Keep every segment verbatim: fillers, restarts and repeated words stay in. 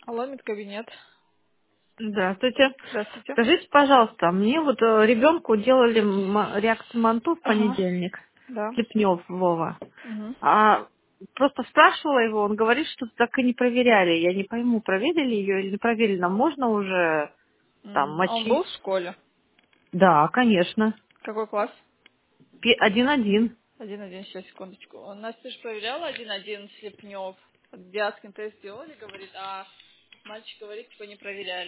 Алло, медкабинет. Здравствуйте. Здравствуйте. Скажите, пожалуйста, мне вот э, ребенку делали м- реакцию Манту в Ага. понедельник, Да. Слепнев Вова. Угу. А просто спрашивала его, он говорит, что так и не проверяли. Я не пойму, проверили ее или не проверили. Нам можно уже там М, Он был мочить? в школе? Да, конечно. Какой класс? Пи- Один-один. Один-один, сейчас, секундочку. Он Настя же проверяла один-один Слепнев. Диаскин тест сделали, говорит, а мальчик говорит, типа не проверяли.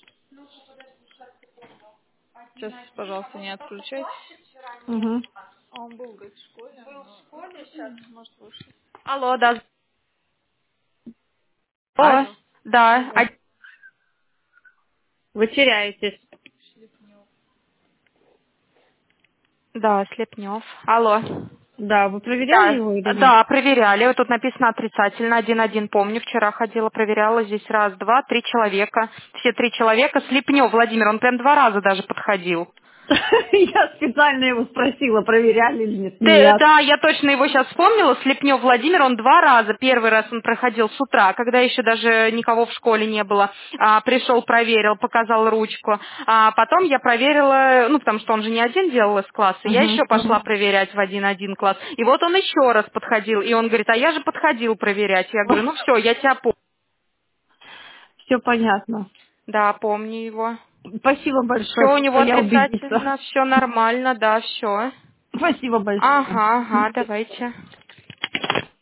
Сейчас, пожалуйста, не отключайтесь. Угу. А он был, говорит, в школе, но ну, сейчас, может, вышел. Алло, да. О, Алло. да. Алло. А- Вы теряетесь. Слепнев. Да, Слепнев. Алло. Да, вы проверяли Да, его или нет? да, проверяли. Вот тут написано отрицательно, один-один. Помню, вчера ходила, проверяла. Здесь раз, два, три человека. Все три человека. Слепнев Владимир, он прям два раза даже подходил. Я специально его спросила, проверяли или нет. Ты- Нет. да, я точно его сейчас вспомнила. Слепнев Владимир, он два раза. Первый раз он проходил с утра, когда еще даже никого в школе не было. А, пришел, проверил, показал ручку. А потом я проверила, ну, потому что он же не один делал из класса. Я Угу, еще пошла угу. проверять в один-один класс. И вот он еще раз подходил. И он говорит, а я же подходил проверять. Я говорю, ну все, я тебя помню. Все понятно. Да, помню его. Спасибо Все большое, у него просто я убедиться. отрицательно, все нормально, да, все. Спасибо большое. Ага, ага, давайте.